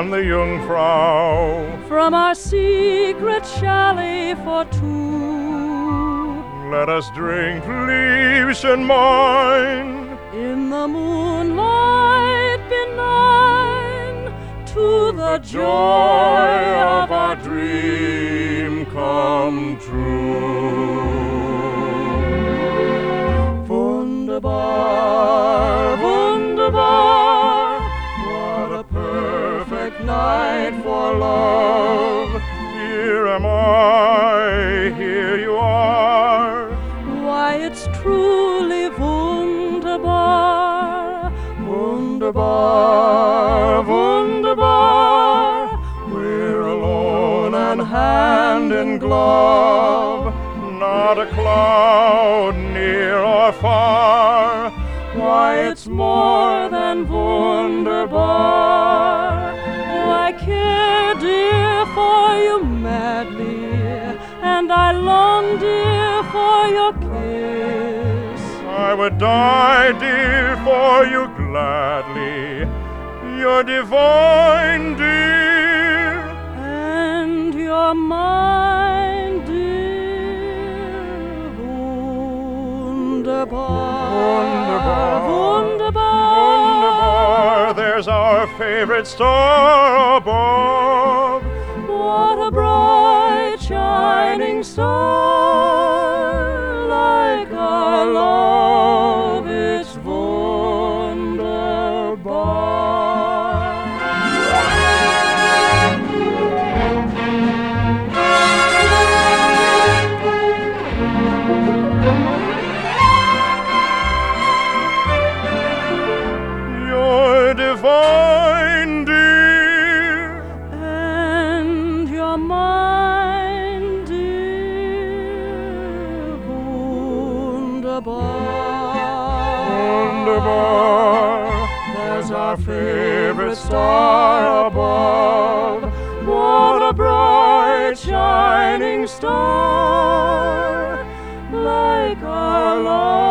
on the Jungfrau. From our secret chalet for two, Let us drink, Liebchen mine, in the moonlight benign, to the joy of our dream come true. Wunderbar, wunderbar, what a perfect night for love. here am I, here you are. Why, it's truly wunderbar, wunderbar, wunderbar. We're alone and hand in glove, Not a cloud near or far. why, it's more than wunderbar. Oh, I care, dear, for you madly, and I long, dear, for your kiss. I would die, dear, for you gladly. You're divine, dear. And you're mine, dear, wunderbar, Wunderbar, wunderbar. Wunderbar, there's our favorite star above. What a bright shining star, like our love, it's You're divine, dear. and you're mine, dear, wunderbar. Wunderbar, there's our favorite star above. What a bright shining star, like our love.